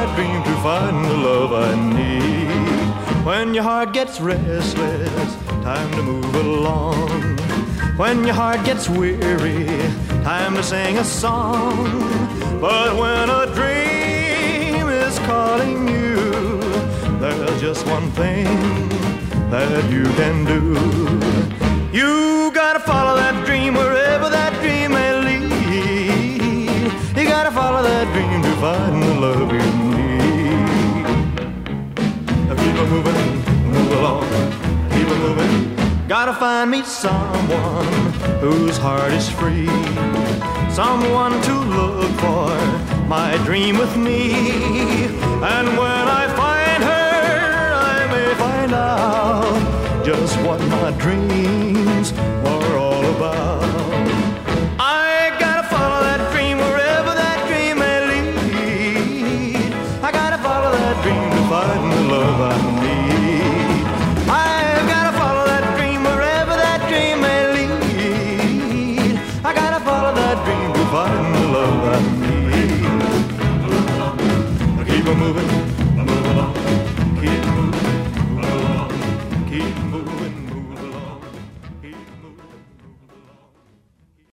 that dream to find the love I need. When your heart gets restless, time to move along. When your heart gets weary, time to sing a song. But when a dream is calling you, there's just one thing that you can do. You gotta follow that dream wherever that dream may lead. You gotta follow that dream to find the love you need. Now keep on moving, move along, keep on moving. Gotta find me someone whose heart is free, someone to look for my dream with me. And when I find her, I may find out just what my dreams are all about. I gotta follow that dream wherever that dream may lead. I gotta follow that dream to find the love I need. I've gotta follow that dream wherever that dream may lead. I gotta follow that dream to find the love I need. Keep on moving,